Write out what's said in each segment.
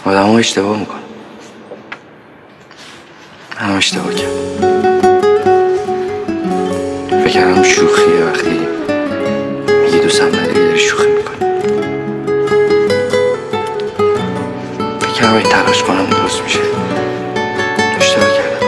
آدم ها اشتباه میکنن. هم اشتباه کرد. فکر کردم شوخیه وقتی میگی دوستم نداری داری شوخی میکنی. فکر کردم این تلاش کنم درست میشه. اشتباه کردم.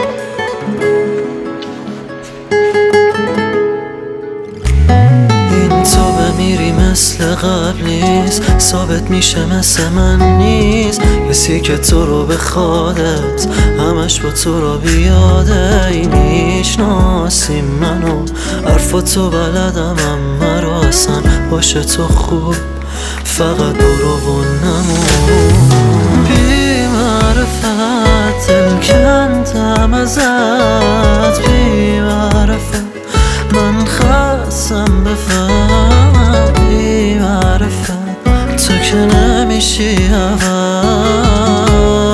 این تو بمیری مثل قبل نیست، ثابت میشه مثل من نیست. کسی که تو رو به خودت همش با تو رو بیاده. این میشناسی منو، حرفاتو بلدم اما رو اصلا باشه تو خوب. فقط برو و نمون. بی معرفت دل کندم ازت، بی معرفت من خواستم بفهم. بی معرفت تو که نمیشی عوض.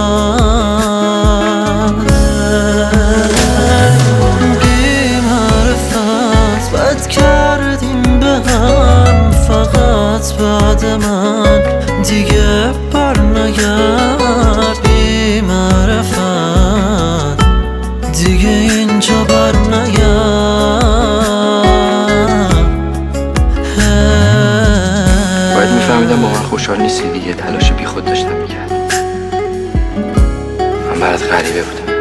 بی معرفت بد کردیم به هم، فقط بعد من دیگه بر نگرد. بی معرفت دیگه اینجا بر نگرد. باید میفهمیدم با من خوشحال نیستی دیگه. تلاش بی خود داشتم میکردم. من برات غریبه بودم.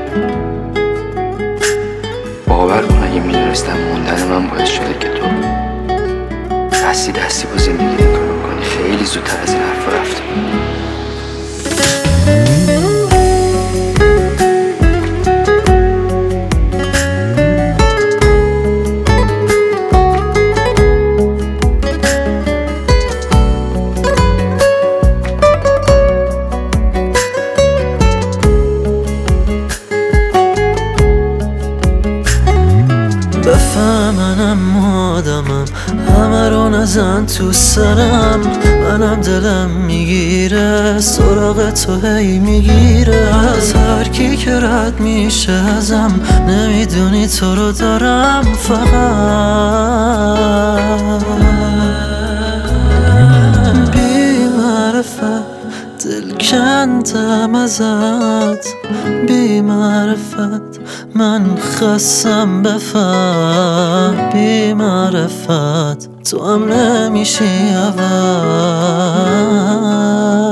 باور کن اگه میدونستم موندن من باعث شده که تو دستی دستی با زندگی نگاه کنی، خیلی زودتر از این حرفا رفتی. بفهمنم آدمم، همه رو نزن تو سرم. منم دلم میگیره سراغ تو هی میگیره. از هر کی که رد میشه ازم، نمیدونی تو رو دارم فقط. بی معرفت دل کندم ازت، بی معرفت من خواستم بفهم. بی معرفت تو هم نمیشی عوض.